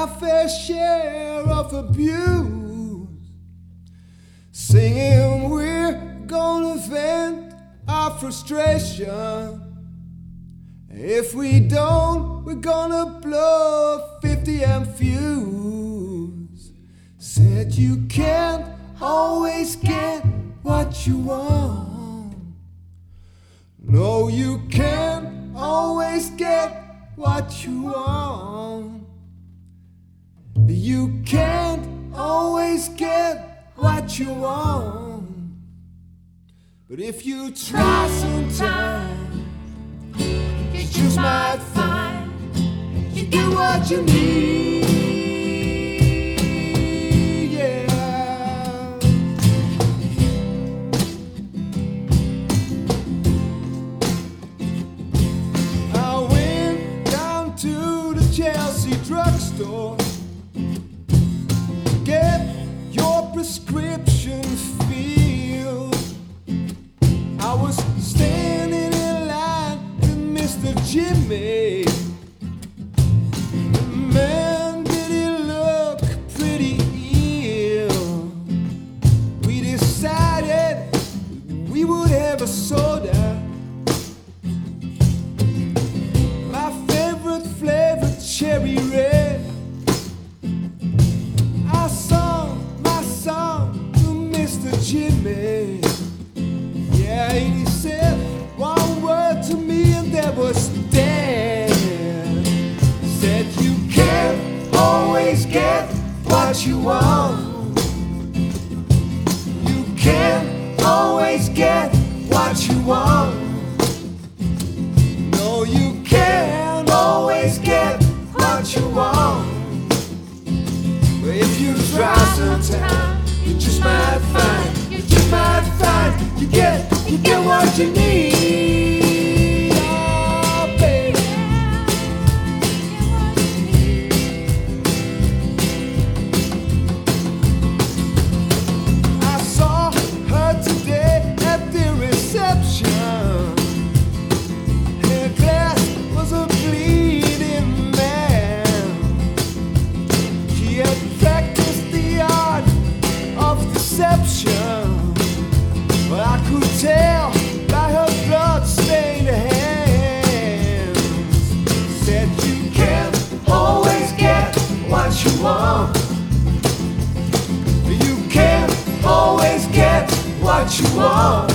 my fair share of abuse, singing we're gonna vent our frustration. If we don't, we're gonna blow a 50 amp fuse. Said you can't always get what you want. No, you can't always get what you want. You can't always get what you want. But if you try sometime, you just might find you get what you need. Yeah. I went down to the Chelsea drugstore to get your prescription filled. I was standing in line with Mr. Jimmy. Man, did he look pretty ill. We decided we would have a soda. My favorite flavor, cherry red. I sung my song to Mr. Jimmy. Yeah, and he said one word to me and that was dead. Said you can't always get what you want. You can't always get what you want. No, you can't always get what you want. But if you try sometime, you just might find, you just might find you get what you need. Oh, baby. I saw her today at the reception. Her glass was a bleeding man. She had practiced the art of deception. But I could tell by her blood-stained hands. Said you can't always get what you want. You can't always get what you want.